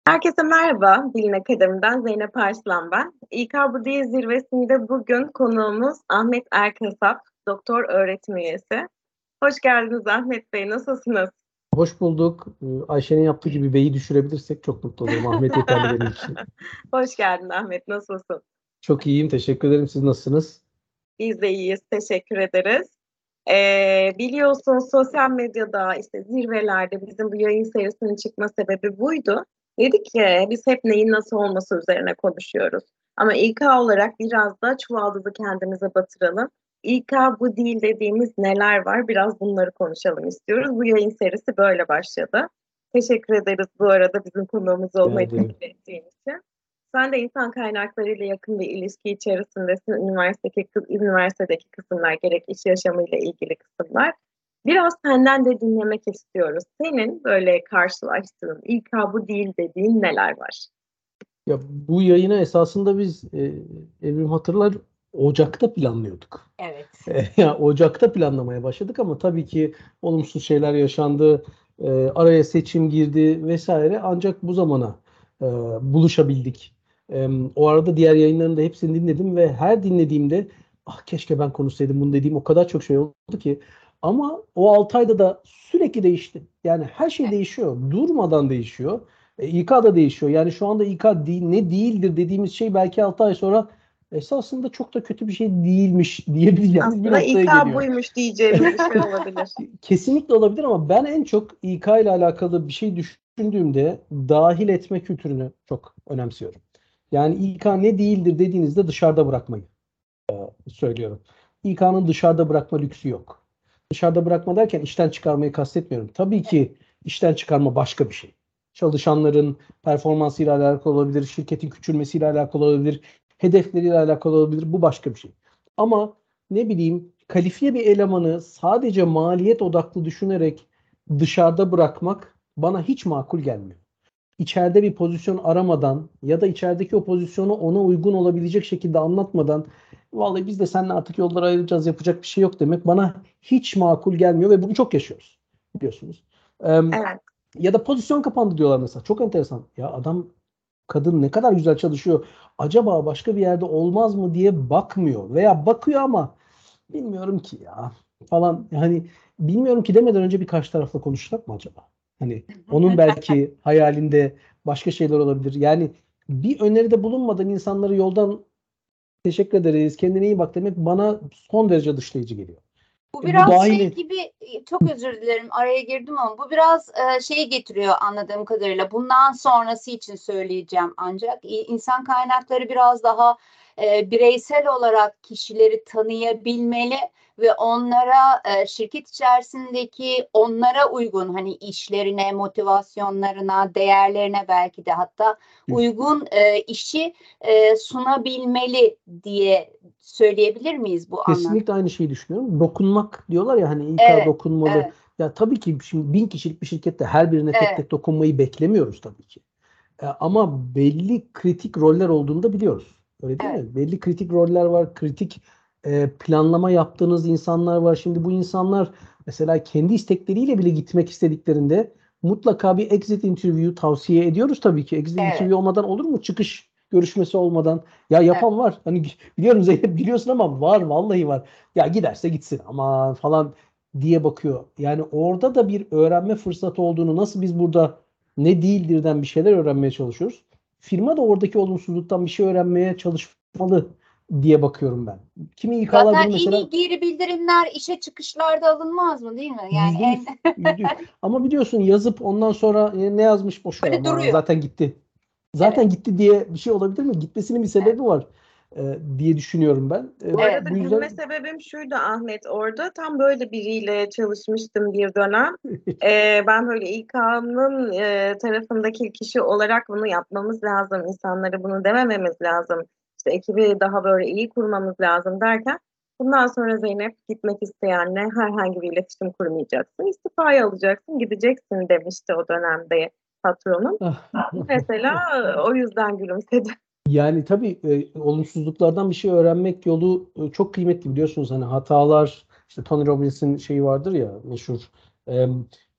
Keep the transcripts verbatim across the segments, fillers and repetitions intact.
Herkese merhaba. Bilin Akademi'den Zeynep Arslan ben. İK Bu Değil zirvesinde bugün konuğumuz Ahmet Erkasap, doktor öğretim üyesi. Hoş geldiniz Ahmet Bey, nasılsınız? Hoş bulduk. Ee, Ayşe'nin yaptığı gibi beyi düşürebilirsek çok mutlu olurum. Ahmet yeterli benim için. Hoş geldin Ahmet, nasılsın? Çok iyiyim. Teşekkür ederim. Siz nasılsınız? Biz de iyiyiz, teşekkür ederiz. Ee, biliyorsun sosyal medyada, işte zirvelerde bizim bu yayın serisinin çıkma sebebi buydu. Dedik ki biz hep neyin nasıl olması üzerine konuşuyoruz. Ama İK olarak biraz da çuvaldızı kendimize batıralım. İK bu değil dediğimiz neler var? Biraz bunları konuşalım istiyoruz. Bu yayın serisi böyle başladı. Teşekkür ederiz bu arada bizim konuğumuz Rica olmayı ederim. kabul ettiğin için. Sen de insan kaynaklarıyla yakın bir ilişki içerisindesin. Üniversitedeki, üniversitedeki kısımlar, gerek iş yaşamıyla ilgili kısımlar. Biraz senden de dinlemek istiyoruz. Senin böyle karşılaştığın, İK bu değil dediğin neler var? Ya bu yayını esasında biz e, Evrim hatırlar Ocak'ta planlıyorduk. Evet. E, ya Ocak'ta planlamaya başladık ama tabii ki olumsuz şeyler yaşandı. E, araya seçim girdi vesaire. Ancak bu zamana e, buluşabildik. E, o arada diğer yayınlarını da hepsini dinledim ve her dinlediğimde ah keşke ben konuşsaydım bunu dediğim o kadar çok şey oldu ki. Ama o altı ayda da sürekli değişti. Yani her şey değişiyor. Durmadan değişiyor. E, İK da değişiyor. Yani şu anda İK değil, ne değildir dediğimiz şey belki altı ay sonra esasında çok da kötü bir şey değilmiş diyebileceğimiz bir Aslında noktaya İK geliyor. buymuş diyeceğimiz bir şey olabilir. Kesinlikle olabilir ama ben en çok İK ile alakalı bir şey düşündüğümde dahil etme kültürünü çok önemsiyorum. Yani İK ne değildir dediğinizde dışarıda bırakmayı söylüyorum. İK'nın dışarıda bırakma lüksü yok. Dışarıda bırakma derken işten çıkarmayı kastetmiyorum. Tabii ki işten çıkarma başka bir şey. Çalışanların performansıyla alakalı olabilir, şirketin küçülmesiyle alakalı olabilir, hedefleriyle alakalı olabilir. Bu başka bir şey. Ama ne bileyim kalifiye bir elemanı sadece maliyet odaklı düşünerek dışarıda bırakmak bana hiç makul gelmiyor. İçeride bir pozisyon aramadan ya da içerideki o pozisyonu ona uygun olabilecek şekilde anlatmadan vallahi biz de seninle artık yollar ayıracağız yapacak bir şey yok demek bana hiç makul gelmiyor ve bunu çok yaşıyoruz biliyorsunuz. Ee, Evet. Ya da pozisyon kapandı diyorlar mesela. Çok enteresan. Ya adam kadın ne kadar güzel çalışıyor. Acaba başka bir yerde olmaz mı diye bakmıyor veya bakıyor ama bilmiyorum ki ya falan yani bilmiyorum ki demeden önce bir karşı tarafla konuşsak mı acaba? Hani onun belki hayalinde başka şeyler olabilir. Yani bir öneride bulunmadan insanları yoldan teşekkür ederiz, kendine iyi bak demek bana son derece dışlayıcı geliyor. Bu E, bu biraz şey dahil gibi, çok özür dilerim araya girdim ama bu biraz e, şeyi getiriyor anladığım kadarıyla. Bundan sonrası için söyleyeceğim ancak İ- insan kaynakları biraz daha e, bireysel olarak kişileri tanıyabilmeli ve onlara e, şirket içerisindeki onlara uygun hani işlerine, motivasyonlarına, değerlerine belki de hatta uygun e, işi e, sunabilmeli diye söyleyebilir miyiz bu anlamda? kesinlikle aynı şeyi düşünüyorum. Dokunmak diyorlar ya hani İK Evet, dokunmalı. evet, Ya tabii ki şimdi bin kişilik bir şirkette her birine tek evet, tek dokunmayı beklemiyoruz tabii ki. E, ama belli kritik roller olduğunu da biliyoruz. Öyle değil evet. mi? Belli kritik roller var. Kritik e, planlama yaptığınız insanlar var. Şimdi bu insanlar mesela kendi istekleriyle bile gitmek istediklerinde mutlaka bir exit interview tavsiye ediyoruz tabii ki. Exit Evet, interview olmadan olur mu? Çıkış görüşmesi olmadan. Ya evet. yapan var. Hani biliyorum Zeynep biliyorsun ama var vallahi var. Ya giderse gitsin aman falan diye bakıyor. Yani orada da bir öğrenme fırsatı olduğunu nasıl biz burada ne değildirden bir şeyler öğrenmeye çalışıyoruz. Firma da oradaki olumsuzluktan bir şey öğrenmeye çalışmalı diye bakıyorum ben. Kimi İK'lar Zaten bunu en iyi mesela geri bildirimler işe çıkışlarda alınmaz mı değil mi? Yani yüzde en yüz, yüzde yüz. Ama biliyorsun yazıp ondan sonra e, ne yazmış boş ver böyle ama duruyor. zaten gitti. Evet, Zaten gitti diye bir şey olabilir mi? Gitmesinin bir evet, sebebi var e, diye düşünüyorum ben. E, Bu evet. arada bu gülme yüzden sebebim şuydu Ahmet, orada tam böyle biriyle çalışmıştım bir dönem. Ee, ben böyle İK'nın e, tarafındaki kişi olarak bunu yapmamız lazım, insanlara bunu demememiz lazım, İşte ekibi daha böyle iyi kurmamız lazım derken bundan sonra Zeynep gitmek isteyenle herhangi bir iletişim kurmayacaksın, istifayı alacaksın, gideceksin demişti o dönemde patronum. Mesela e, o yüzden gülümsedi. yani tabii e, olumsuzluklardan bir şey öğrenmek yolu e, çok kıymetli biliyorsunuz hani hatalar işte Tony Robbins'in şeyi vardır ya meşhur e,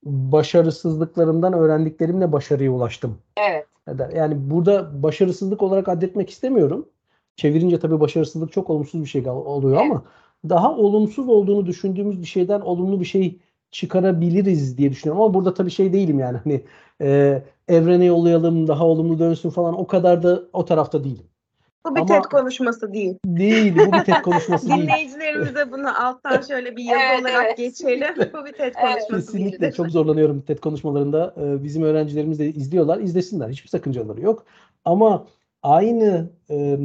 başarısızlıklarımdan öğrendiklerimle başarıya ulaştım. Evet. Yani burada başarısızlık olarak addetmek istemiyorum. Çevirince tabii başarısızlık çok olumsuz bir şey oluyor Evet. ama daha olumsuz olduğunu düşündüğümüz bir şeyden olumlu bir şey çıkarabiliriz diye düşünüyorum. Ama burada tabii şey değilim yani hani e, evrene yollayalım daha olumlu dönsün falan o kadar da o tarafta değilim. Bu bir Ama TED konuşması değil. değil bu bir TED konuşması değil. Dinleyicilerimize bunu alttan şöyle bir yazı Evet, olarak evet. geçelim. Bu bir TED Evet. konuşması Kesinlikle değildir. çok zorlanıyorum TED konuşmalarında. Ee, Bizim öğrencilerimiz de izliyorlar. İzlesinler. Hiçbir sakıncaları yok. Ama aynı e,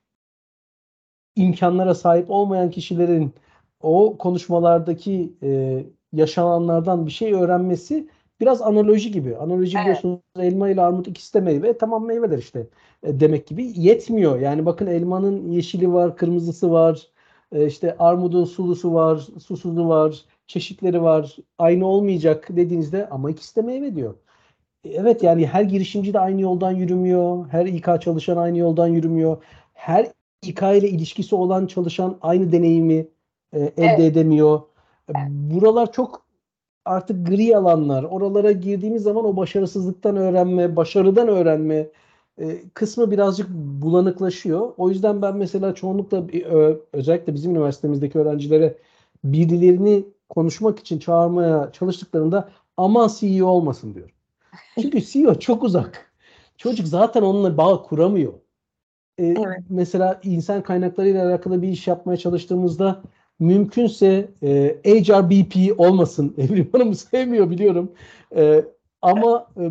imkanlara sahip olmayan kişilerin o konuşmalardaki e, yaşananlardan bir şey öğrenmesi biraz analoji gibi. Analoji Evet. biliyorsunuz elma ile armut ikisi de meyve. Tamam meyveler işte e, demek gibi. Yetmiyor. Yani bakın elmanın yeşili var, kırmızısı var. E, işte armudun sulusu var, susuzu var, çeşitleri var. Aynı olmayacak dediğinizde ama ikisi de meyve diyor. E, Evet yani her girişimci de aynı yoldan yürümüyor. Her İK çalışan aynı yoldan yürümüyor. Her İK ile ilişkisi olan çalışan aynı deneyimi e, elde Evet. edemiyor. E, Evet. Buralar çok artık gri alanlar. Oralara girdiğimiz zaman o başarısızlıktan öğrenme, başarıdan öğrenme e, kısmı birazcık bulanıklaşıyor. O yüzden ben mesela çoğunlukla bir, ö- özellikle bizim üniversitemizdeki öğrencilere birilerini konuşmak için çağırmaya çalıştıklarında aman C E O olmasın diyorum. Çünkü C E O çok uzak. Çocuk zaten onunla bağ kuramıyor. Ee, Evet. mesela insan kaynakları ile alakalı bir iş yapmaya çalıştığımızda mümkünse e, H R B P olmasın. Evrim Hanım sevmiyor biliyorum. Ee, ama e,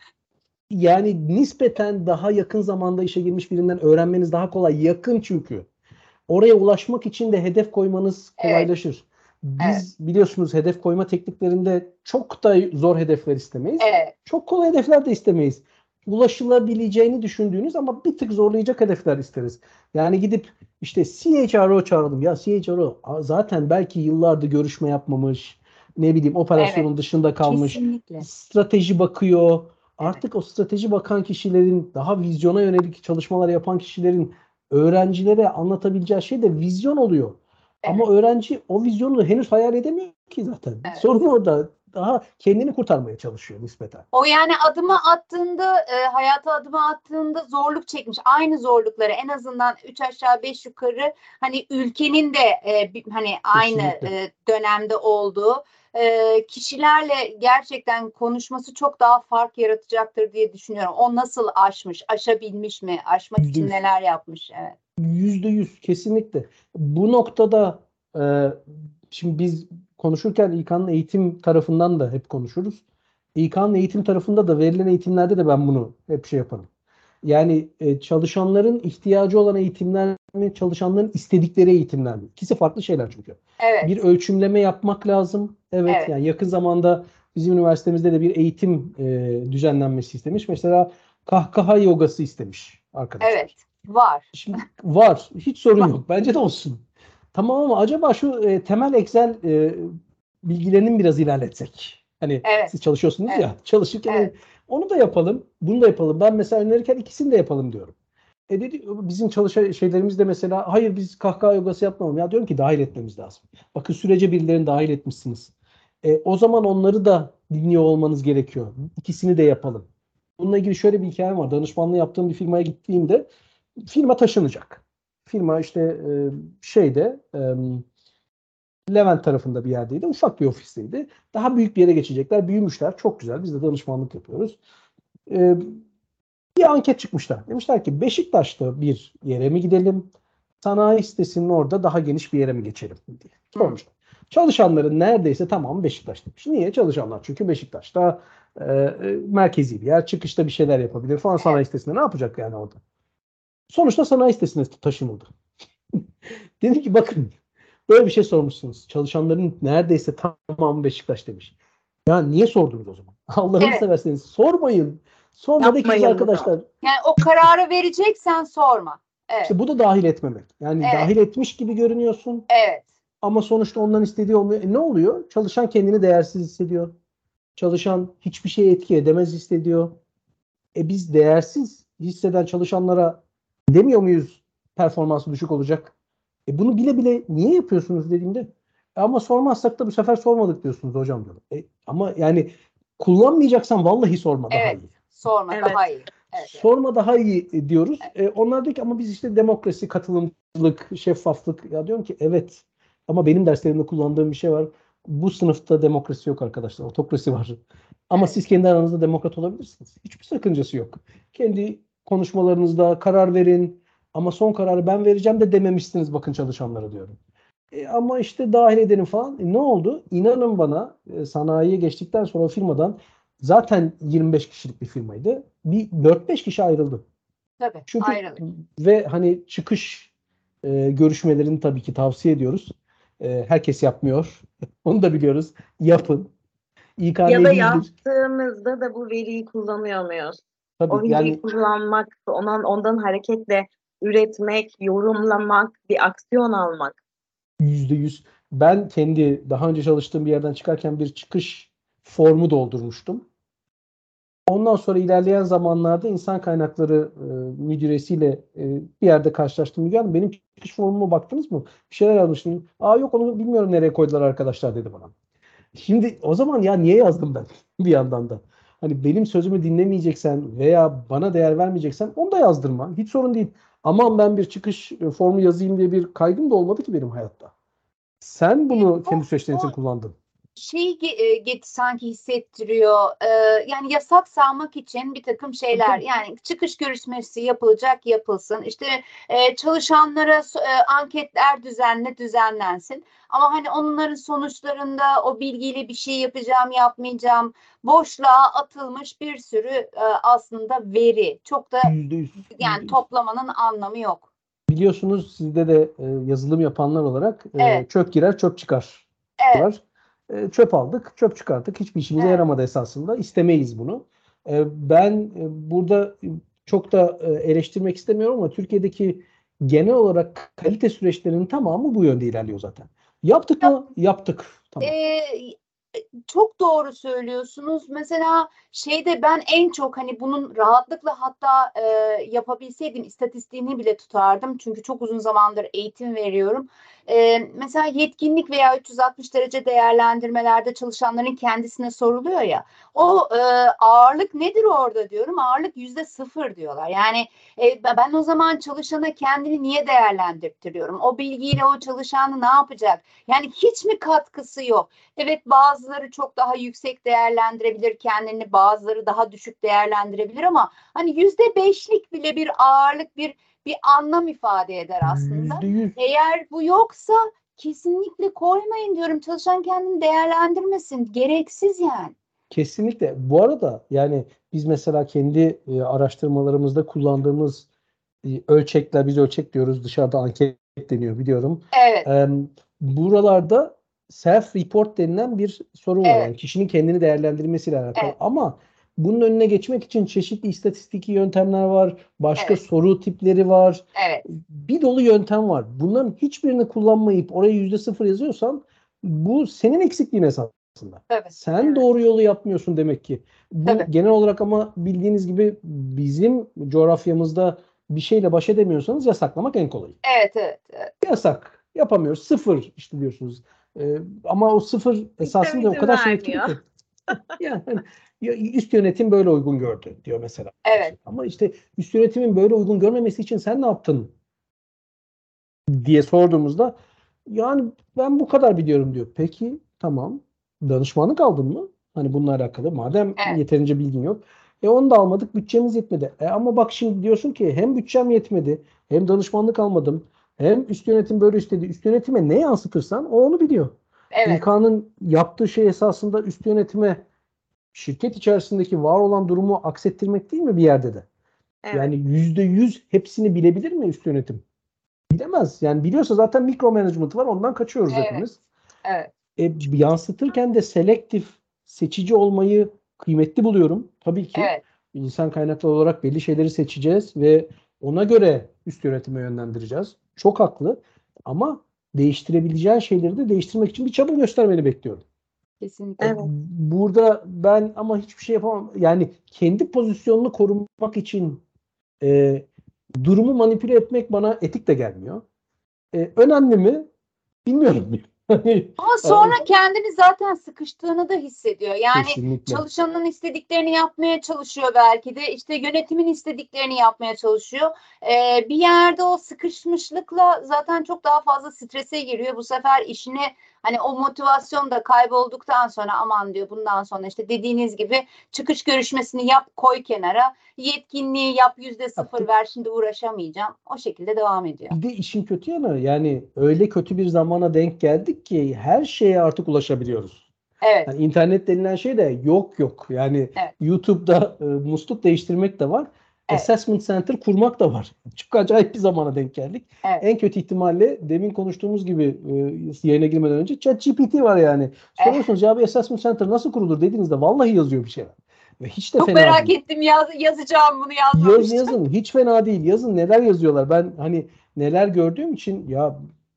yani nispeten daha yakın zamanda işe girmiş birinden öğrenmeniz daha kolay. Yakın çünkü. Oraya ulaşmak için de hedef koymanız Evet. kolaylaşır. Evet. Biz biliyorsunuz hedef koyma tekniklerinde çok da zor hedefler istemeyiz. Evet. Çok kolay hedefler de istemeyiz. Ulaşılabileceğini düşündüğünüz ama bir tık zorlayacak hedefler isteriz. Yani gidip işte C H R O çağırdım. Ya C H R O zaten belki yıllardır görüşme yapmamış. Ne bileyim Evet. operasyonun dışında kalmış. Kesinlikle. Strateji bakıyor. Evet. Artık o strateji bakan kişilerin, daha vizyona yönelik çalışmalar yapan kişilerin öğrencilere anlatabileceği şey de vizyon oluyor. Evet. Ama öğrenci o vizyonu henüz hayal edemiyor ki zaten. Evet. Sorun orada. Daha kendini kurtarmaya çalışıyor nispeten. O yani adımı attığında, e, hayata adımı attığında zorluk çekmiş. Aynı zorlukları en azından üç aşağı beş yukarı hani ülkenin de e, bir- hani aynı Kesinlikle. e, dönemde olduğu e, kişilerle gerçekten konuşması çok daha fark yaratacaktır diye düşünüyorum. O nasıl aşmış, aşabilmiş mi, aşmak Yüzde için yüz. neler yapmış? Evet. Yüzde yüz kesinlikle. Bu noktada e, şimdi biz konuşurken İK'nın eğitim tarafından da hep konuşuruz. İK'nın eğitim tarafında da verilen eğitimlerde de ben bunu hep şey yaparım. Yani e, çalışanların ihtiyacı olan eğitimler mi, çalışanların istedikleri eğitimler mi? İkisi farklı şeyler çünkü. Bir Evet. ölçümleme yapmak lazım. Evet, Evet. yani yakın zamanda bizim üniversitemizde de bir eğitim e, düzenlenmesi istemiş. Mesela kahkaha yogası istemiş arkadaşlar. Evet. Var. Şimdi var. Hiç sorun Var. yok. Bence de olsun. Tamam ama acaba şu e, temel Excel e, bilgilerini biraz ilerletsek. Hani Evet. siz çalışıyorsunuz Evet. ya. Çalışırken hani Evet. onu da yapalım. Bunu da yapalım. Ben mesela önerirken ikisini de yapalım diyorum. E dedi, bizim çalışan şeylerimiz de mesela hayır biz kahkaha yogası yapmayalım. Ya diyorum ki dahil etmemiz lazım. Bakın sürece birilerini dahil etmişsiniz. E, o zaman onları da dinliyor olmanız gerekiyor. İkisini de yapalım. Bununla ilgili şöyle bir hikayem var. Danışmanlığı yaptığım bir firmaya gittiğimde firma taşınacak. Firma işte e, şeyde e, Levent tarafında bir yerdeydi. Ufak bir ofisteydi. Daha büyük bir yere geçecekler. Büyümüşler. Çok güzel. Biz de danışmanlık yapıyoruz. E, Bir anket çıkmışlar. Demişler ki Beşiktaş'ta bir yere mi gidelim? Sanayi sitesinin orada daha geniş bir yere mi geçelim diye Hmm. sormuşlar. Çalışanların neredeyse tamamı Beşiktaş demiş. Niye? Çalışanlar çünkü Beşiktaş'ta e, e, merkezi bir yer. Çıkışta bir şeyler yapabilir falan sanayi Evet. sitesinde. Ne yapacak yani orada? Sonuçta sanayi sitesine taşınıldı. Dedi ki bakın böyle bir şey sormuşsunuz. Çalışanların neredeyse tamamı Beşiktaş demiş. Ya niye sordunuz o zaman? Allah'ını Evet. severseniz sormayın. Sormadı ki biz Yapmayın bunu. arkadaşlar. Yani o kararı vereceksen sorma. Evet. İşte bu da dahil etmemek. Yani Evet. dahil etmiş gibi görünüyorsun Evet. ama sonuçta ondan istediği olmuyor. E ne oluyor? Çalışan kendini değersiz hissediyor. Çalışan hiçbir şeye etki edemez hissediyor. E biz değersiz hisseden çalışanlara demiyor muyuz performansı düşük olacak? E bunu bile bile niye yapıyorsunuz dediğimde Ama sormazsak da bu sefer sormadık diyorsunuz hocam diyorum. E, ama yani kullanmayacaksan vallahi sorma daha Evet. iyi. Sorma Evet. daha iyi. Evet, evet. Sorma daha iyi diyoruz. E, onlar diyor ki ama biz işte demokrasi, katılımcılık, şeffaflık. Ya diyorum ki evet ama benim derslerimde kullandığım bir şey var. Bu sınıfta demokrasi yok arkadaşlar. Otokrasi var. Ama Evet. siz kendi aranızda demokrat olabilirsiniz. Hiçbir sakıncası yok. Kendi konuşmalarınızda karar verin. Ama son kararı ben vereceğim de dememişsiniz bakın çalışanlara diyorum. E, ama işte dahil edelim falan. E, ne oldu? İnanın bana e, sanayiye geçtikten sonra o firmadan zaten yirmi beş kişilik bir firmaydı. Bir dört beş kişi ayrıldı. Tabii. Çünkü Ayrılır. ve hani çıkış e, görüşmelerini tabii ki tavsiye ediyoruz. E, herkes yapmıyor. Onu da biliyoruz. Yapın. İK Ya ne da değildir? yaptığımızda da bu veriyi kullanıyor muyuz? Tabii O veriyi yani kullanmak, ondan, ondan hareketle üretmek, yorumlamak, bir aksiyon almak. yüzde yüz. Ben kendi daha önce çalıştığım bir yerden çıkarken bir çıkış formu doldurmuştum. Ondan sonra ilerleyen zamanlarda insan kaynakları e, müdüresiyle e, bir yerde karşılaştım. Müge Hanım benim çıkış formuma baktınız mı? Bir şeyler yazmıştım. Aa yok onu bilmiyorum nereye koydular arkadaşlar dedi bana. Şimdi o zaman ya niye yazdım ben bir yandan da? Hani benim sözümü dinlemeyeceksen veya bana değer vermeyeceksen onu da yazdırma. Hiç sorun değil. Aman ben bir çıkış e, formu yazayım diye bir kaygım da olmadı ki benim hayatta. Sen bunu kendi O, süreçlerin için o kullandın. şeyi ge- e, get sanki hissettiriyor. Ee, yani yasak saymak için bir takım Tabii, şeyler. tabii. Yani çıkış görüşmesi yapılacak, yapılsın. İşte e, çalışanlara so- e, anketler düzenle, düzenlensin. Ama hani onların sonuçlarında o bilgiyle bir şey yapacağım, yapmayacağım. Boşluğa atılmış bir sürü e, aslında veri. Çok da Yüzde yüz. yani Yüzde yüz. toplamanın anlamı yok. Biliyorsunuz sizde de e, yazılım yapanlar olarak e, Evet, çöp girer çöp çıkar evet, var. E, çöp aldık, çöp çıkarttık. Hiçbir işimize evet. yaramadı esasında. İstemeyiz bunu. E, ben e, burada çok da e, eleştirmek istemiyorum ama Türkiye'deki genel olarak kalite süreçlerinin tamamı bu yönde ilerliyor zaten. Yaptık Ya, mı? Yaptık. Tamam. e, çok doğru söylüyorsunuz. Mesela şeyde ben en çok hani bunun rahatlıkla hatta e, yapabilseydim istatistiğini bile tutardım. Çünkü çok uzun zamandır eğitim veriyorum. E, mesela yetkinlik veya üç yüz altmış derece değerlendirmelerde çalışanların kendisine soruluyor ya. O e, ağırlık nedir orada diyorum. Ağırlık yüzde sıfır diyorlar. Yani e, ben o zaman çalışana kendini niye değerlendirtiyorum? O bilgiyle o çalışanı ne yapacak? Yani hiç mi katkısı yok? Evet bazıları çok daha yüksek değerlendirebilir kendini, bazıları daha düşük değerlendirebilir ama hani yüzde beşlik bile bir ağırlık, bir bir anlam ifade eder aslında. Yüzde yüz. Eğer bu yoksa kesinlikle koymayın diyorum. Çalışan kendini değerlendirmesin. Gereksiz yani. Kesinlikle. Bu arada yani biz mesela kendi e, araştırmalarımızda kullandığımız e, ölçekler, biz ölçek diyoruz, dışarıda anket deniyor biliyorum. Evet, E, buralarda self-report denilen bir sorun var. evet, Yani kişinin kendini değerlendirmesiyle alakalı. evet, Ama bunun önüne geçmek için çeşitli istatistiki yöntemler var, başka evet, soru tipleri var, evet. bir dolu yöntem var. Bunların hiçbirini kullanmayıp oraya yüzde sıfır yazıyorsan bu senin eksikliğin esasında. Tabii, Sen evet, doğru yolu yapmıyorsun demek ki. Bu tabii. genel olarak ama bildiğiniz gibi bizim coğrafyamızda bir şeyle baş edemiyorsanız yasaklamak en kolayı. Evet, evet, evet. Yasak. Yapamıyoruz. Sıfır işte diyorsunuz. Ee, ama o sıfır Sistem esasında o izin kadar şey etkili vermiyor. ki. Yani hani, ya üst yönetim böyle uygun gördü diyor mesela. Evet, Ama işte üst yönetimin böyle uygun görmemesi için sen ne yaptın diye sorduğumuzda yani ben bu kadar biliyorum diyor. Peki tamam. Danışmanlık aldın mı? Hani bununla alakalı. Madem evet, yeterince bilgin yok. E onu da almadık. Bütçemiz yetmedi. E ama bak şimdi diyorsun ki hem bütçem yetmedi, hem danışmanlık almadım, hem üst yönetim böyle istedi. Üst yönetime ne yansıtırsan o onu biliyor. evet, İK'nın yaptığı şey esasında üst yönetime şirket içerisindeki var olan durumu aksettirmek değil mi bir yerde de? Evet, Yani yüzde yüz hepsini bilebilir mi üst yönetim? Bilemez. Yani biliyorsa zaten mikro management var. Ondan kaçıyoruz evet, hepimiz. evet, E, yansıtırken de selektif, seçici olmayı kıymetli buluyorum. Tabii ki evet, insan kaynakları olarak belli şeyleri seçeceğiz ve ona göre üst yönetime yönlendireceğiz. Çok haklı. Ama değiştirebileceğin şeyleri de değiştirmek için bir çaba göstermeni bekliyorum. E, kesinlikle. evet, burada ben ama hiçbir şey yapamam. Yani kendi pozisyonunu korumak için e, durumu manipüle etmek bana etik de gelmiyor. E, önemli mi? Bilmiyorum. Ama sonra kendini zaten sıkıştığını da hissediyor. Yani Kesinlikle. çalışanın istediklerini yapmaya çalışıyor belki de. İşte yönetimin istediklerini yapmaya çalışıyor. Ee, bir yerde o sıkışmışlıkla zaten çok daha fazla strese giriyor. Bu sefer işine hani o motivasyon da kaybolduktan sonra aman diyor bundan sonra işte dediğiniz gibi çıkış görüşmesini yap koy kenara. Yetkinliği yap yüzde sıfır ver şimdi uğraşamayacağım. O şekilde devam ediyor. Bir de işin kötü yanı yani öyle kötü bir zamana denk geldik ki her şeye artık ulaşabiliyoruz. Evet. Yani internet denilen şey de yok yok. Yani Evet. YouTube'da e, musluk değiştirmek de var. Evet. Assessment Center kurmak da var. Çok acayip bir zamana denk geldik. Evet. En kötü ihtimalle demin konuştuğumuz gibi e, yayına girmeden önce ChatGPT var yani. Soruyorsunuz ya bir Assessment Center nasıl kurulur dediğinizde vallahi yazıyor bir şeyler. Ve hiç de Çok fena merak değil. ettim yaz, yazacağım bunu Yaz yazmamıştım. yazın. Hiç fena değil. Yazın neler yazıyorlar. Ben hani neler gördüğüm için ya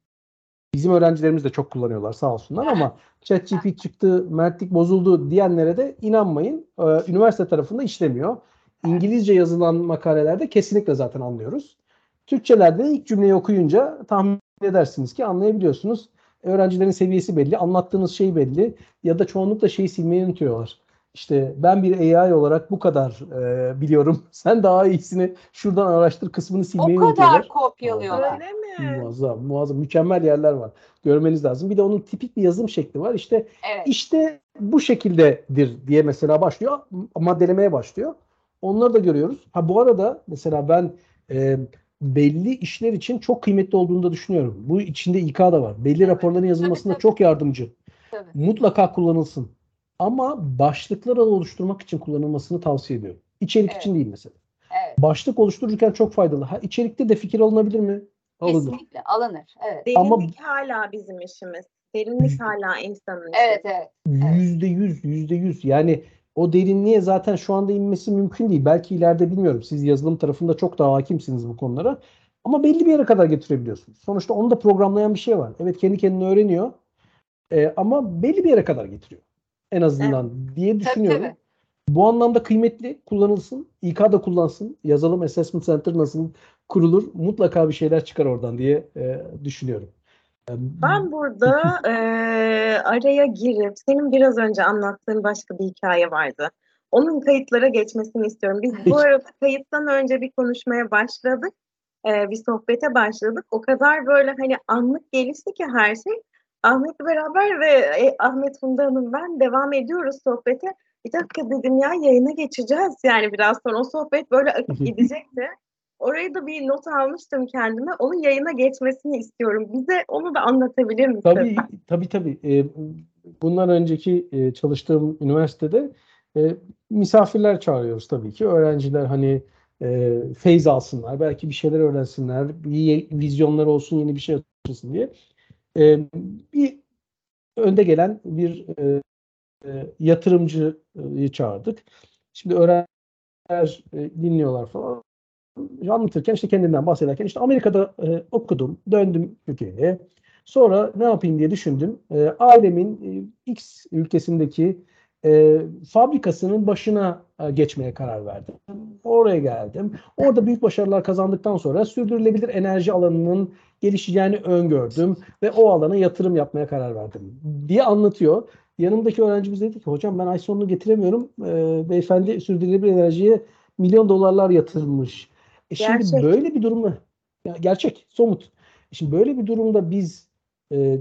bizim öğrencilerimiz de çok kullanıyorlar sağ olsunlar ama ChatGPT çıktı, mertlik bozuldu diyenlere de inanmayın. Ee, üniversite tarafında işlemiyor. İngilizce yazılan makalelerde kesinlikle zaten anlıyoruz. Türkçelerde ilk cümleyi okuyunca tahmin edersiniz ki anlayabiliyorsunuz. Öğrencilerin seviyesi belli, anlattığınız şey belli ya da çoğunlukla şeyi silmeyi unutuyorlar. İşte ben bir A I olarak bu kadar e, biliyorum. Sen daha iyisini şuradan araştır kısmını O silmeyi kadar unutuyorlar. kopyalıyorlar. Öyle mi? Muazzam, muazzam, mükemmel yerler var. Görmeniz lazım. Bir de onun tipik bir yazım şekli var. İşte Evet. işte bu şekildedir diye mesela başlıyor. Maddelemeye başlıyor. Onları da görüyoruz. Ha bu arada mesela ben e, belli işler için çok kıymetli olduğunu da düşünüyorum. Bu içinde İK da var. Belli Evet. raporların yazılmasında Tabii, tabii. çok yardımcı. Tabii. Mutlaka kullanılsın. Ama başlıkları oluşturmak için kullanılmasını tavsiye ediyorum. İçerik Evet. için değil mesela. Evet. Başlık oluştururken çok faydalı. Ha, içerikte de fikir alınabilir mi? Alınır. Kesinlikle alınır. Evet. Ama- Derinlik hala bizim işimiz. Derinlik hala insanın işi. Evet, evet. Evet. Yüzde yüz, yüzde yüz. Yani o derinliğe zaten şu anda inmesi mümkün değil. Belki ileride bilmiyorum. Siz yazılım tarafında çok daha hakimsiniz bu konulara. Ama belli bir yere kadar getirebiliyorsunuz. Sonuçta onu da programlayan bir şey var. Evet kendi kendine öğreniyor. Ee, ama belli bir yere kadar getiriyor. En azından diye Tabii, düşünüyorum. tabii. Bu anlamda kıymetli kullanılsın. İK da kullansın. Yazılım Assessment Center nasıl kurulur? Mutlaka bir şeyler çıkar oradan diye e, düşünüyorum. Ben burada eee, araya girip senin biraz önce anlattığın başka bir hikaye vardı. Onun kayıtlara geçmesini istiyorum. Biz bu arada kayıttan önce bir konuşmaya başladık. Eee, bir sohbete başladık. O kadar böyle hani anlık gelişti ki her şey. Ahmet'le beraber ve e, Ahmet Funda Hanım ben devam ediyoruz sohbete. Bir dakika dedim ya yayına geçeceğiz yani biraz sonra. O sohbet böyle akıp gidecekti. Orayı da bir not almıştım kendime. Onun yayına geçmesini istiyorum. Bize onu da anlatabilir misin? Tabii tabii tabii. Ee, bundan önceki e, çalıştığım üniversitede e, misafirler çağırıyoruz tabii ki. Öğrenciler hani e, feyz alsınlar, belki bir şeyler öğrensinler, bir vizyonları olsun, yeni bir şey açılsın diye. E, bir önde gelen bir e, e, yatırımcıyı çağırdık. Şimdi öğrenciler e, dinliyorlar falan. Anlatırken işte kendinden bahsederken işte Amerika'da e, okudum, döndüm Türkiye'ye. Sonra ne yapayım diye düşündüm. E, ailemin e, X ülkesindeki e, fabrikasının başına e, geçmeye karar verdim. Oraya geldim. Orada büyük başarılar kazandıktan sonra sürdürülebilir enerji alanının gelişeceğini öngördüm ve o alana yatırım yapmaya karar verdim diye anlatıyor. Yanımdaki öğrencimiz dedi ki hocam ben ay sonunu getiremiyorum. E, beyefendi sürdürülebilir enerjiye milyon dolarlar yatırmış. E şimdi Gerçek. böyle bir durumda ya gerçek, somut. E şimdi böyle bir durumda biz e,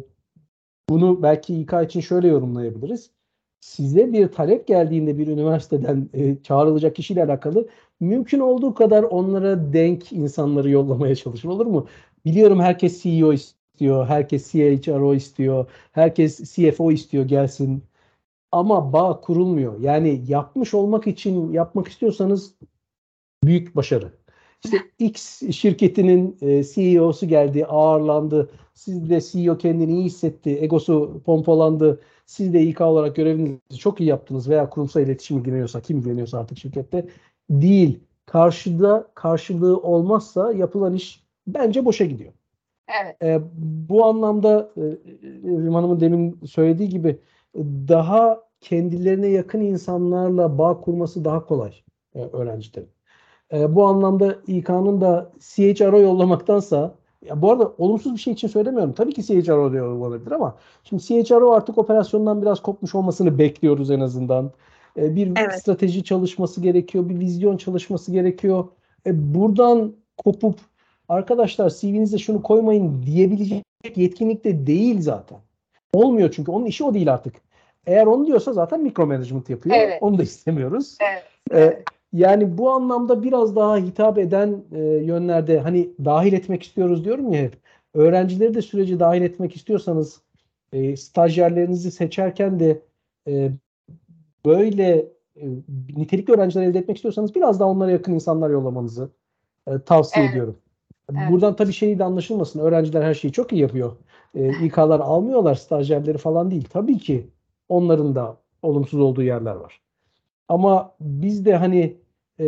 bunu belki İK için şöyle yorumlayabiliriz. Size bir talep geldiğinde bir üniversiteden e, çağrılacak kişiyle alakalı mümkün olduğu kadar onlara denk insanları yollamaya çalışın olur mu? Biliyorum herkes C E O istiyor, herkes C H R O istiyor, herkes C F O istiyor gelsin. Ama bağ kurulmuyor. Yani yapmış olmak için yapmak istiyorsanız büyük başarı. İşte X şirketinin C E O'su geldi, ağırlandı. Siz de C E O kendini iyi hissetti, egosu pompalandı. Siz de İK olarak görevinizi çok iyi yaptınız veya kurumsal iletişim ilgileniyorsa, kim ilgileniyorsa artık şirkette değil. Karşıda karşılığı olmazsa yapılan iş bence boşa gidiyor. Evet. E, bu anlamda e, Evrim Hanım'ın demin söylediği gibi daha kendilerine yakın insanlarla bağ kurması daha kolay e, öğrencilerin. E, bu anlamda İK'nın da C H R O yollamaktansa Ya bu arada olumsuz bir şey için söylemiyorum. Tabii ki C H R O diyor olabilir ama şimdi C H R O artık operasyondan biraz kopmuş olmasını bekliyoruz en azından. E, bir Evet. strateji çalışması gerekiyor, bir vizyon çalışması gerekiyor. E, buradan kopup arkadaşlar C V'nize şunu koymayın diyebilecek yetkinlikte değil zaten. Olmuyor çünkü onun işi o değil artık. Eğer onu diyorsa zaten mikro management yapıyor. Evet. Onu da istemiyoruz. Evet. E, Evet. Yani bu anlamda biraz daha hitap eden e, yönlerde hani dahil etmek istiyoruz diyorum ya hep. Öğrencileri de sürece dahil etmek istiyorsanız e, stajyerlerinizi seçerken de e, böyle e, nitelikli öğrenciler elde etmek istiyorsanız biraz daha onlara yakın insanlar yollamanızı e, tavsiye Evet. ediyorum. Evet. Buradan tabii şeyi de anlaşılmasın. Öğrenciler her şeyi çok iyi yapıyor. E, İK'lar almıyorlar stajyerleri falan değil. Tabii ki onların da olumsuz olduğu yerler var. Ama biz de hani e,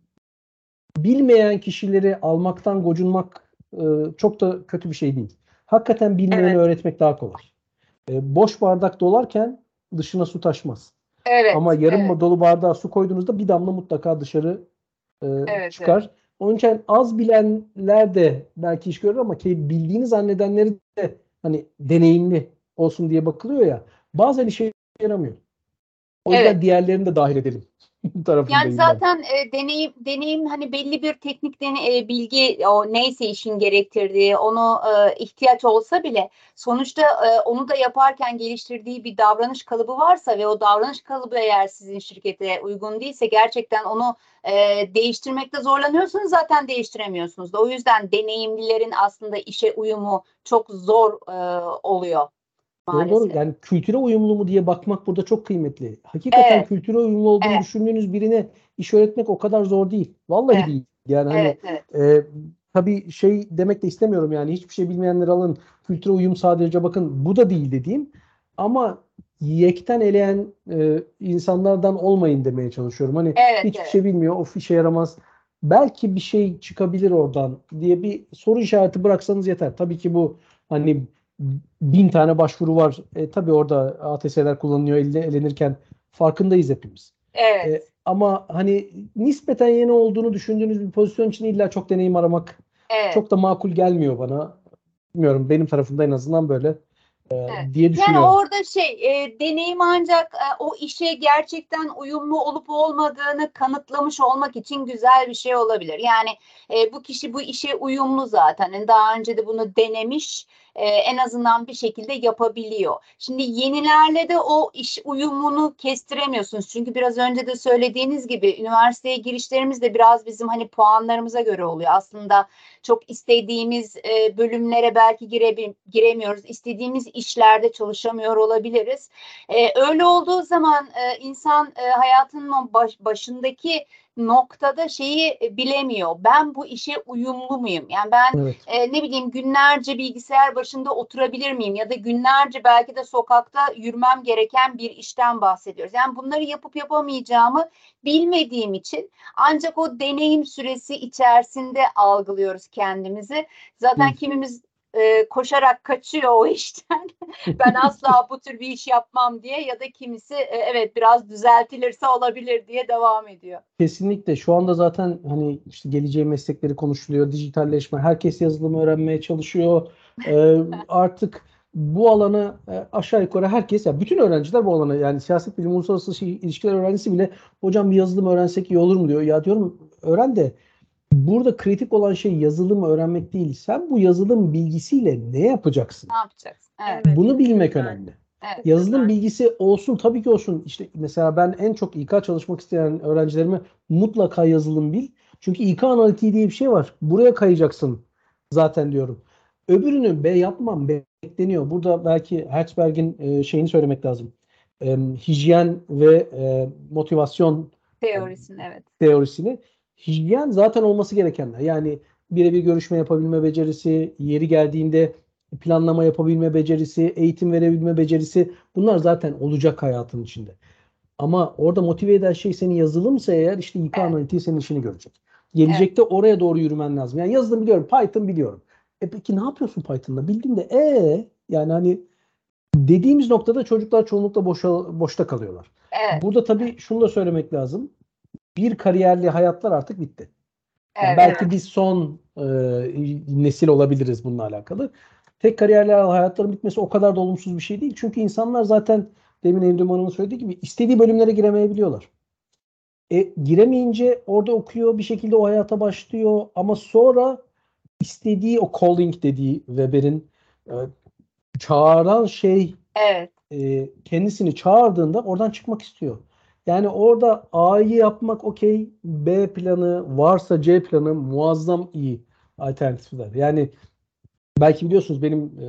bilmeyen kişileri almaktan gocunmak e, çok da kötü bir şey değil. Hakikaten bilmeyeni Evet. öğretmek daha kolay. E, boş bardak dolarken dışına su taşmaz. Evet. Ama yarım Evet. dolu bardağa su koyduğunuzda bir damla mutlaka dışarı e, Evet. çıkar. Evet. Onun için az bilenler de belki iş görür ama ki bildiğini zannedenleri de hani deneyimli olsun diye bakılıyor ya. Bazen işe yaramıyor. O yüzden Evet. diğerlerini de dahil edelim Yani tarafındayım ben. zaten e, deneyim deneyim hani belli bir teknik dene- e, bilgi o neyse işin gerektirdiği onu e, ihtiyaç olsa bile sonuçta e, onu da yaparken geliştirdiği bir davranış kalıbı varsa ve o davranış kalıbı eğer sizin şirkete uygun değilse gerçekten onu e, değiştirmekte zorlanıyorsunuz, zaten değiştiremiyorsunuz da. O yüzden deneyimlilerin aslında işe uyumu çok zor e, oluyor Doğru doğru. maalesef. Yani kültüre uyumlu mu diye bakmak burada çok kıymetli. Hakikaten Evet, kültüre uyumlu olduğunu evet, düşündüğünüz birine iş öğretmek o kadar zor değil. Vallahi evet, değil. Yani hani evet, evet, e, tabii şey demek de istemiyorum yani hiçbir şey bilmeyenleri alın. Kültüre uyum sadece bakın bu da değil dediğim. Ama yekten eleyen e, insanlardan olmayın demeye çalışıyorum. Hani evet, hiçbir evet, şey bilmiyor, of işe yaramaz. Belki bir şey çıkabilir oradan diye bir soru işareti bıraksanız yeter. Tabii ki bu hani bin tane başvuru var. E, tabii orada A T S'ler kullanılıyor, elde, elenirken farkındayız hepimiz. E, evet, ama hani nispeten yeni olduğunu düşündüğünüz bir pozisyon için illa çok deneyim aramak evet. çok da makul gelmiyor bana. Bilmiyorum benim tarafımda en azından böyle e, Evet. diye Yani düşünüyorum. orada şey e, deneyim ancak e, o işe gerçekten uyumlu olup olmadığını kanıtlamış olmak için güzel bir şey olabilir. Yani e, bu kişi bu işe uyumlu zaten. Yani daha önce de bunu denemiş, e, en azından bir şekilde yapabiliyor. Şimdi yenilerle de o iş uyumunu kestiremiyorsunuz. Çünkü biraz önce de söylediğiniz gibi üniversiteye girişlerimiz de biraz bizim hani puanlarımıza göre oluyor. Aslında çok istediğimiz e, bölümlere belki girebil- giremiyoruz. İstediğimiz işlerde çalışamıyor olabiliriz. E, öyle olduğu zaman e, insan e, hayatının o baş, başındaki noktada şeyi e, bilemiyor. Ben bu işe uyumlu muyum? Yani ben Evet. e, ne bileyim günlerce bilgisayar başında oturabilir miyim? Ya da günlerce belki de sokakta yürümem gereken bir işten bahsediyoruz. Yani bunları yapıp yapamayacağımı bilmediğim için ancak o deneyim süresi içerisinde algılıyoruz kendimizi. Zaten Hı. kimimiz e, koşarak kaçıyor o işten. Ben asla bu tür bir iş yapmam diye, ya da kimisi e, evet biraz düzeltilirse olabilir diye devam ediyor. Kesinlikle. Şu anda zaten hani işte geleceği meslekleri konuşuluyor. Dijitalleşme. Herkes yazılım öğrenmeye çalışıyor. Ee, artık bu alana e, aşağı yukarı herkes, ya bütün öğrenciler bu alana, yani siyaset bilimi, uluslararası şey- ilişkiler öğrencisi bile hocam bir yazılım öğrensek iyi olur mu diyor. Ya diyorum öğren de burada kritik olan şey yazılım öğrenmek değil. Sen bu yazılım bilgisiyle ne yapacaksın? Ne yapacaksın? Evet, Evet, Bunu çok bilmek güzel. önemli. evet, Çok Yazılım güzel. bilgisi olsun tabii ki olsun. İşte mesela ben en çok İK çalışmak isteyen öğrencilerime mutlaka yazılım bil. Çünkü İK analitiği diye bir şey var. Buraya kayacaksın zaten diyorum. Öbürünü be yapmam bekleniyor. Burada belki Herzberg'in e, şeyini söylemek lazım. E, hijyen ve e, motivasyon e, teorisin, evet. teorisini. Hijyen zaten olması gerekenler. Yani birebir görüşme yapabilme becerisi, yeri geldiğinde planlama yapabilme becerisi, eğitim verebilme becerisi, bunlar zaten olacak hayatın içinde. Ama orada motive eden şey seni yazılımsa eğer işte İK Evet, analitiği senin işini görecek. evet, Gelecekte oraya doğru yürümen lazım. Yani yazılım biliyorum, Python biliyorum. E peki ne yapıyorsun Python'da? Bildiğinde e yani hani dediğimiz noktada çocuklar çoğunlukla boşa, boşta kalıyorlar. evet, Burada tabii şunu da söylemek lazım. Bir kariyerli hayatlar artık bitti. Yani evet, belki biz son e, nesil olabiliriz bununla alakalı. Tek kariyerle hayatların bitmesi o kadar da olumsuz bir şey değil. Çünkü insanlar zaten demin Evrim Hanım'ın söylediği gibi istediği bölümlere giremeyebiliyorlar. E, giremeyince orada okuyor, bir şekilde o hayata başlıyor ama sonra istediği o calling dediği Weber'in e, çağıran şey Evet. e, kendisini çağırdığında oradan çıkmak istiyor. Yani orada A'yı yapmak okey, B planı varsa C planı muazzam iyi alternatifler. Yani belki biliyorsunuz benim e,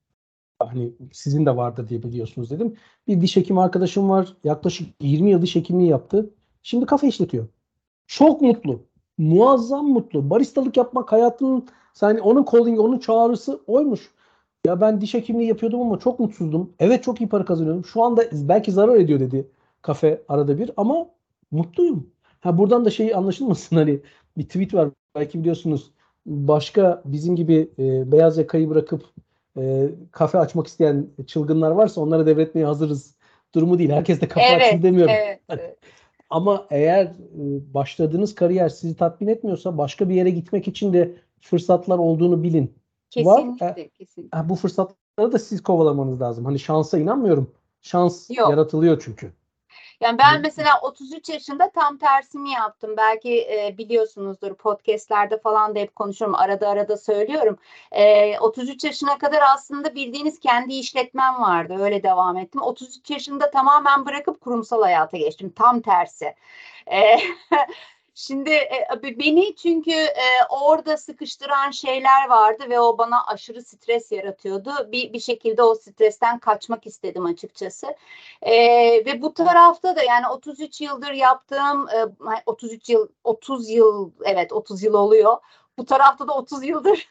hani sizin de vardır diye biliyorsunuz dedim. Bir diş hekimi arkadaşım var. Yaklaşık yirmi yıl diş hekimliği yaptı. Şimdi kafe işletiyor. Çok mutlu. Muazzam mutlu. Baristalık yapmak hayatının yani onun calling, onun çağrısı oymuş. Ya ben diş hekimliği yapıyordum ama çok mutsuzdum. Evet çok iyi para kazanıyordum. Şu anda belki zarar ediyor dedi kafe arada bir ama mutluyum. Ha buradan da şey anlaşılmasın hani bir tweet var belki biliyorsunuz. Başka bizim gibi e, beyaz yakayı bırakıp e, kafe açmak isteyen çılgınlar varsa onlara devretmeye hazırız durumu değil. Herkes de kafe açsın Evet, demiyorum. evet, evet. Ama eğer e, başladığınız kariyer sizi tatmin etmiyorsa başka bir yere gitmek için de fırsatlar olduğunu bilin. Var. E, Kesinlikle, kesinlikle. e, bu fırsatları da siz kovalamanız lazım. Hani şansa inanmıyorum. Şans Yok. yaratılıyor çünkü. Yani ben mesela otuz üç yaşında tam tersini yaptım. Belki e, biliyorsunuzdur podcastlerde falan da hep konuşuyorum. Arada arada söylüyorum. E, otuz üç yaşına kadar aslında bildiğiniz kendi işletmem vardı. Öyle devam ettim. otuz üç yaşında tamamen bırakıp kurumsal hayata geçtim. Tam tersi. E, Şimdi e, beni çünkü e, orada sıkıştıran şeyler vardı ve o bana aşırı stres yaratıyordu. Bir, bir şekilde o stresten kaçmak istedim açıkçası. E, ve bu tarafta da yani otuz üç yıldır yaptığım e, otuz üç yıl otuz yıl evet otuz yıl oluyor. Bu tarafta da otuz yıldır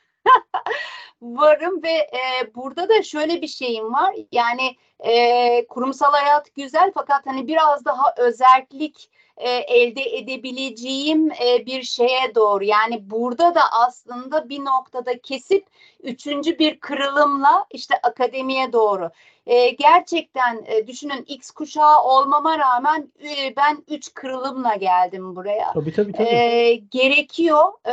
varım ve e, burada da şöyle bir şeyim var. Yani e, kurumsal hayat güzel fakat hani biraz daha özellik e, elde edebileceğim e, bir şeye doğru. Yani burada da aslında bir noktada kesip üçüncü bir kırılımla işte akademiye doğru. E, gerçekten e, düşünün X kuşağı olmama rağmen e, ben üç kırılımla geldim buraya. Tabii tabii tabii. E, gerekiyor. E,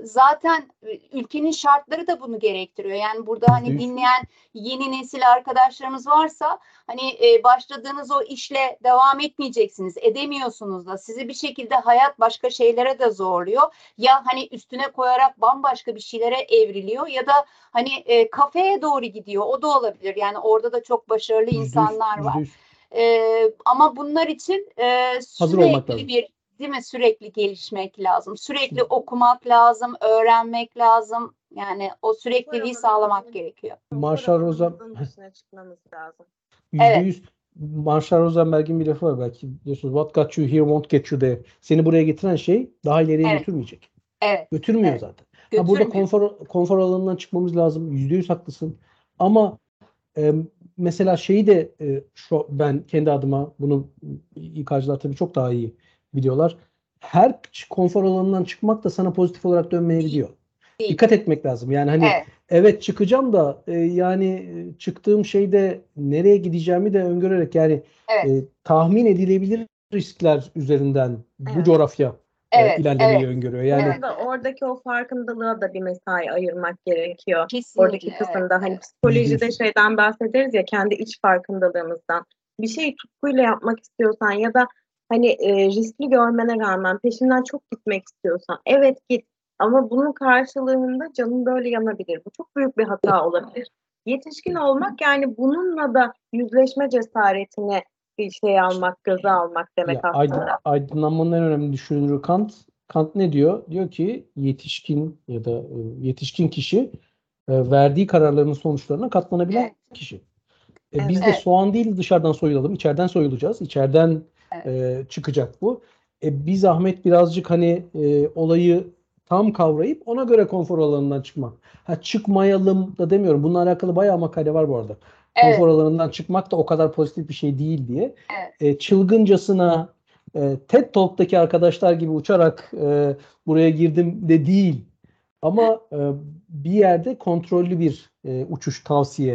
zaten ülkenin şartları da bunu gerektiriyor. Yani burada hani Yüzde yüz. dinleyen yeni nesil arkadaşlarımız varsa hani e, başladığınız o işle devam etmeyeceksiniz, edemiyorsunuz da sizi bir şekilde hayat başka şeylere de zorluyor. Ya hani üstüne koyarak bambaşka bir şeylere evriliyor ya da hani e, kafeye doğru gidiyor. O da olabilir. Yani orada da çok başarılı Yüzde yüz, insanlar yüzde var. yüz. E, ama bunlar için e, Hazır olmak sürekli lazım. bir değil mi? Sürekli gelişmek lazım. Sürekli Şimdi- okumak lazım, öğrenmek lazım. Yani o sürekliliği sağlamak gerekiyor. Marshall Rosen Alanımızın dışına çıkmamız lazım. yüzde Evet. yüz Marshall Rosenberg'in bir lafı var belki biliyorsunuz. What got you here won't get you there. Seni buraya getiren şey daha ileriye Evet. götürmeyecek. Evet. Götürmüyor Evet. zaten. Ha burada Götürmüyor. konfor konfor alanından çıkmamız lazım. Yüzde yüz haklısın. Ama e, mesela şeyi de e, şu ben kendi adıma bunu İK'cılar tabii çok daha iyi biliyorlar. Her konfor alanından çıkmak da sana pozitif olarak dönmeyebiliyor. Değil. Dikkat etmek lazım. Yani hani Evet. evet çıkacağım da e, yani e, çıktığım şeyde nereye gideceğimi de öngörerek yani Evet. e, tahmin edilebilir riskler üzerinden bu Evet. coğrafya e, Evet. ilerlemeyi Evet. öngörüyor. Yani Burada oradaki o farkındalığa da bir mesai ayırmak gerekiyor. Kesinlikle. Oradaki Evet. kısımda hani Evet. psikolojide yüzde yüz. şeyden bahsederiz ya kendi iç farkındalığımızdan. Bir şeyi tutkuyla yapmak istiyorsan ya da hani e, riskli görmene rağmen peşinden çok gitmek istiyorsan evet git ama bunun karşılığında canın böyle yanabilir. Bu çok büyük bir hata olabilir. Yetişkin olmak yani bununla da yüzleşme cesaretine bir şey almak, göze almak demek Ya aslında. aydın, aydınlanmanın en önemli düşünürü Kant. Kant ne diyor? Diyor ki yetişkin ya da e, yetişkin kişi e, verdiği kararların sonuçlarına katlanabilen Evet. kişi. E, Evet. biz de Evet. soğan değil dışarıdan soyulalım, içeriden soyulacağız. İçeriden Evet. e, çıkacak bu. E, biz Ahmet birazcık hani e, olayı tam kavrayıp ona göre konfor alanından çıkmak. Ha çıkmayalım da demiyorum. Bununla alakalı bayağı makale var bu arada. Evet. Konfor alanından çıkmak da o kadar pozitif bir şey değil diye. Evet. E, çılgıncasına e, TED Talk'taki arkadaşlar gibi uçarak e, buraya girdim de değil. Ama e, bir yerde kontrollü bir e, uçuş tavsiye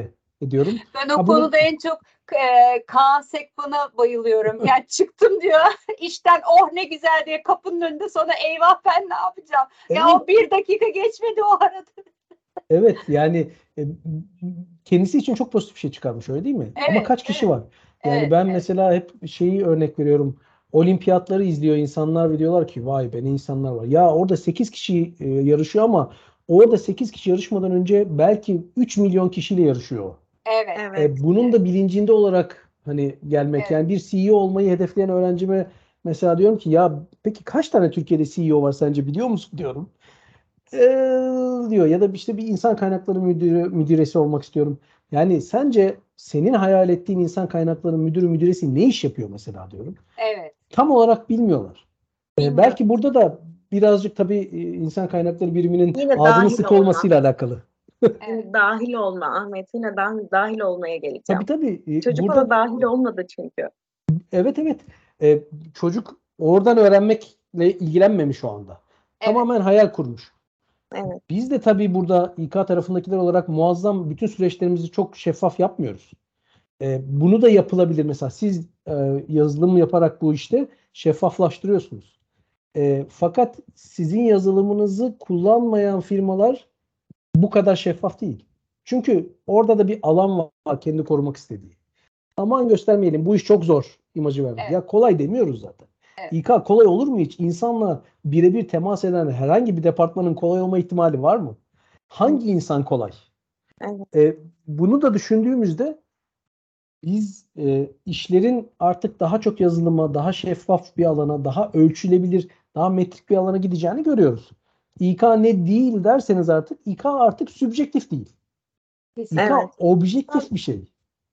ediyorum. Ben o Ha, bunu- konuda en çok e, Kaan Sekban'a bayılıyorum. Yani çıktım diyor işten, oh ne güzel diye kapının önünde, sonra eyvah ben ne yapacağım? Ya Evet. o bir dakika geçmedi o arada. Evet, yani e, kendisi için çok pozitif bir şey çıkarmış, öyle değil mi? Evet, Ama kaç kişi evet. var? Yani Evet, ben evet. mesela hep şeyi örnek veriyorum. Olimpiyatları izliyor insanlar ve diyorlar ki vay be ne insanlar var. Ya orada sekiz kişi e, yarışıyor ama orada sekiz kişi yarışmadan önce belki üç milyon kişiyle yarışıyor. Evet. Evet. E, bunun da bilincinde olarak hani gelmek. Evet. Yani bir C E O olmayı hedefleyen öğrencime mesela diyorum ki ya peki kaç tane Türkiye'de C E O var sence biliyor musun diyorum. Ee, diyor ya da işte bir insan kaynakları müdürü, müdüresi olmak istiyorum. Yani sence senin hayal ettiğin insan kaynakları müdürü müdüresi ne iş yapıyor mesela diyorum. Evet. Tam olarak bilmiyorlar. Ee, Bilmiyorum. belki burada da birazcık tabii e, insan kaynakları biriminin Yine ağzının dahil sık olma. olmasıyla alakalı. Evet. Dahil olma Ahmet. Yine dahil, dahil olmaya geleceğim. Tabii tabii. e, Çocuk burada ona dahil olmadı çünkü. evet evet. Ee, çocuk oradan öğrenmekle ilgilenmemiş o anda. Evet. Tamamen hayal kurmuş. Evet. Biz de tabii burada İK tarafındakiler olarak muazzam bütün süreçlerimizi çok şeffaf yapmıyoruz. Ee, bunu da yapılabilir. Mesela siz e, yazılım yaparak bu işte şeffaflaştırıyorsunuz. E, fakat sizin yazılımınızı kullanmayan firmalar bu kadar şeffaf değil. Çünkü orada da bir alan var kendi korumak istediği. Aman göstermeyelim bu iş çok zor imajı vermek. Evet. Ya kolay demiyoruz zaten. Evet. İK kolay olur mu hiç? İnsanla birebir temas eden herhangi bir departmanın kolay olma ihtimali var mı? Hangi insan kolay? Evet. E, bunu da düşündüğümüzde biz e, işlerin artık daha çok yazılıma, daha şeffaf bir alana, daha ölçülebilir, daha metrik bir alana gideceğini görüyoruz. İK ne değil derseniz artık İK artık sübjektif değil. İK Evet. objektif bir şey.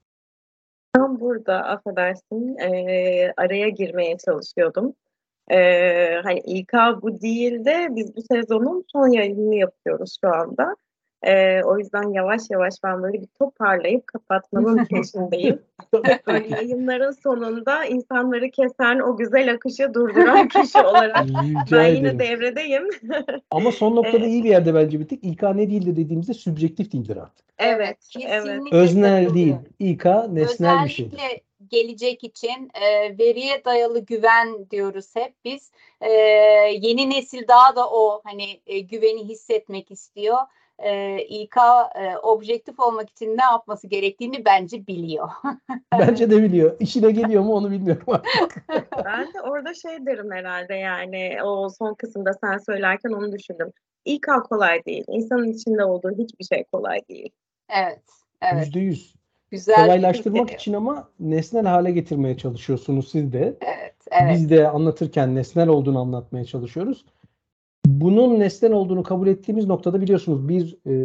Tam burada affedersin eee, araya girmeye çalışıyordum. Eee, hani İK bu değil de biz bu sezonun son yayınını yapıyoruz şu anda. Eee, o yüzden yavaş yavaş ben böyle bir toparlayıp kapatmanın peşindeyim. Böyle yayınların sonunda insanları kesen o güzel akışı durduran kişi olarak Rica ben yine ederim. devredeyim. Ama son noktada Eee, iyi bir yerde bence bittik. İK ne değildir dediğimizde sübjektif değildir artık. evet, evet. Kesinlikle Öznel değil. katılıyorum. İK nesnel bir şeydir. Özellikle gelecek için e, veriye dayalı güven diyoruz hep biz. E, yeni nesil daha da o hani e, güveni hissetmek istiyor. E, İK e, objektif olmak için ne yapması gerektiğini bence biliyor. Bence de biliyor. İşine geliyor mu onu bilmiyorum artık. Ben de orada şey derim herhalde yani o son kısımda sen söylerken onu düşündüm. İK kolay değil. İnsanın içinde olduğu hiçbir şey kolay değil. Evet, evet. Yüzde yüz. Güzel Kolaylaştırmak bir için ama nesnel hale getirmeye çalışıyorsunuz siz de. Evet, evet. Biz de anlatırken nesnel olduğunu anlatmaya çalışıyoruz. Bunun nesnel olduğunu kabul ettiğimiz noktada biliyorsunuz bir e,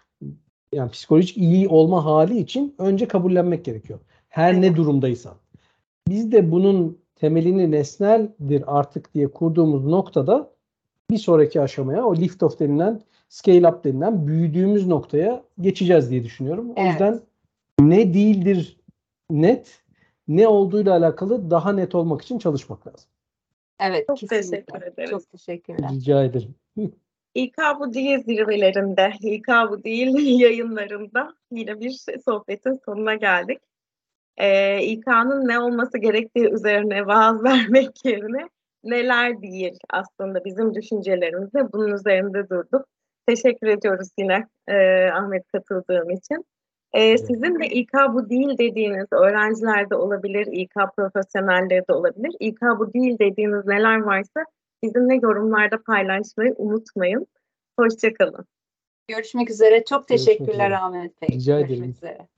yani psikolojik iyi olma hali için önce kabullenmek gerekiyor. Her ne durumdaysan. Biz de bunun temelini nesneldir artık diye kurduğumuz noktada bir sonraki aşamaya o lift off denilen scale up denilen büyüdüğümüz noktaya geçeceğiz diye düşünüyorum. O Evet. yüzden ne değildir net, ne olduğuyla alakalı daha net olmak için çalışmak lazım. Evet, Çok kesinlikle. teşekkür ederiz. Çok teşekkürler. Rica ederim. İK bu değil zirvelerinde, İK bu değil yayınlarında yine bir sohbetin sonuna geldik. Ee, İK'nın ne olması gerektiği üzerine vaaz vermek yerine neler değil aslında bizim düşüncelerimizde bunun üzerinde durduk. Teşekkür ediyoruz yine e, Ahmet katıldığım için. E, sizin de İK bu değil dediğiniz öğrenciler de olabilir, İK profesyonelleri de olabilir. İK bu değil dediğiniz neler varsa bizimle yorumlarda paylaşmayı unutmayın. Hoşça kalın. Görüşmek üzere. Çok Görüşmek teşekkürler üzere. Ahmet Bey. Rica Görüşmek ederim. üzere.